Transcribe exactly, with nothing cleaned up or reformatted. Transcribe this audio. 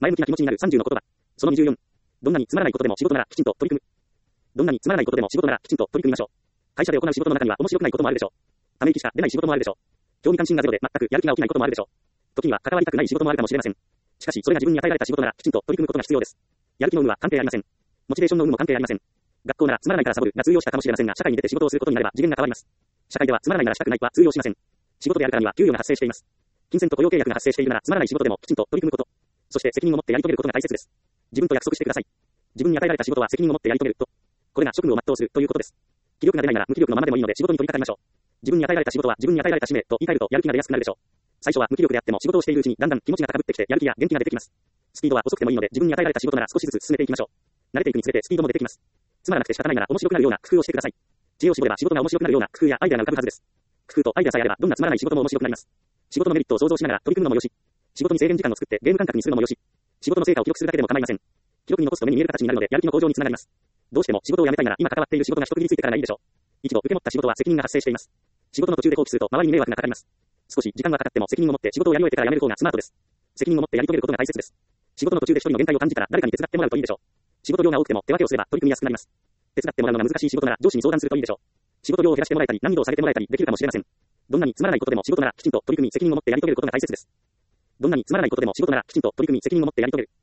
前向きな気持ちになるさんじゅうの言葉。そのにじゅうよん。どんなにつまらないことでも仕事ならきちんと取り組む。どんなにつまらないことでも仕事ならきちんと取り組みましょう。会社で行う仕事の中には面白くないこともあるでしょう。ため息しか出ない仕事もあるでしょう。興味関心がゼロで全くやる気が起きないこともあるでしょう。時には関わりたくない仕事もあるかもしれません。しかし、それが自分に与えられた仕事ならきちんと取り組むことが必要です。やる気の有無は関係ありません。モチベーションの有無も関係ありません。学校ならつまらないからサボるが通用したかもしれませんが、社会に出て仕事をすることになれば次元が変わります。社会ではつまらないならしたくないは通用しません。仕事であるからには給与が発生しています。金銭と雇用契約が発生しているならつまらない仕事でもきちんと取り組むこと。そして責任を持ってやり遂げることが大切です。自分と約束してください。自分に与えられた仕事は責任を持ってやり遂げると。これが職務を全うするということです。気力が出ないなら無気力のままでもいいので仕事に取り掛かりましょう。自分に与えられた仕事は自分に与えられた使命と言い換えるとやる気が出やすくなるでしょう。最初は無気力であっても仕事をしているうちにだんだん気持ちが高ぶってきてやる気や元気が出てきます。スピードは遅くてもいいので自分に与えられた仕事なら少しずつ進めていきましょう。慣れていくにつれてスピードも出てきます。つまらなくて仕方ないなら面白くなるような工夫をしてください。知恵を絞れば仕事が面白くなるような工夫やアイデアが浮かぶはずです。工夫とアイデアさえあればどんなつまらない仕事も面白くなります。仕事のメリットを想像しながら取り組むのもよし、仕事に制限時間を作ってゲーム感覚にするのもよし、仕事の成果を記録するだけでも構いません。記録に残すと目に見える形になるのでやる気の向上につながります。どうしても仕事を辞めたいなら今関わっている仕事が一区切りついてからがいいでしょう。一度受け持った仕事は責任が発生しています。仕事の途中で放棄すると周りに迷惑がかかります。少し時間がかかっても責任を持って仕事をやり終えてから辞める方がスマートです。責任を持ってやり遂げることが大切です。仕事の途中で一人の限界を感じたら誰かに手伝ってもらうといいでしょう。仕事量が多くても手分けをすれば取り組みやすくなります。手伝ってもらうのが難しい仕事なら上司に相談するといいでしょう。仕事量を減らしてもらえたり難易度を下げてもらえたりできるかもしれません。どんなにつまらないことでも仕事ならきちんと取り組み責任を持ってやり遂げることが大切です。どんなにつまらないことでも仕事ならきちんと取り組み責任を持ってやり遂げる。